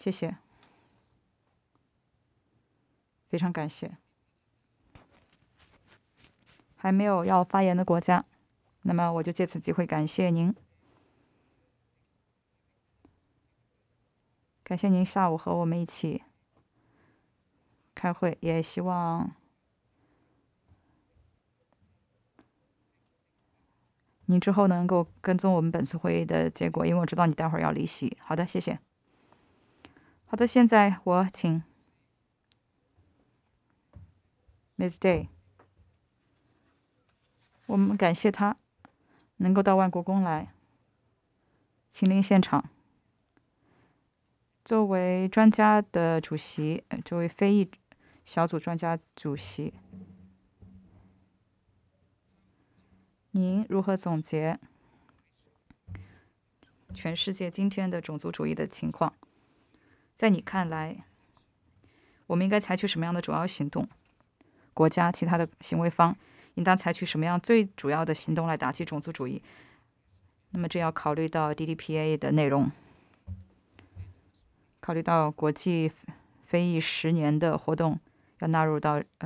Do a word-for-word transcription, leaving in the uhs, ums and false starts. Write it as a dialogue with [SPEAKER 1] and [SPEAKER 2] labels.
[SPEAKER 1] 谢谢，非常感谢。还没有要发言的国家，那么我就借此机会感谢您，感谢您下午和我们一起开会，也希望您之后能够跟踪我们本次会议的结果，因为我知道你待会儿要离席。好的，谢谢。好的，现在我请 Miss Day， 我们感谢她能够到万国宫来亲临现场。作为专家的主席，作为非裔小组专家主席，您如何总结全世界今天的种族主义的情况？在你看来，我们应该采取什么样的主要行动？国家其他的行为方应当采取什么样最主要的行动来打击种族主义？那么这要考虑到 D D P A 的内容，考虑到国际非裔十年的活动要纳入到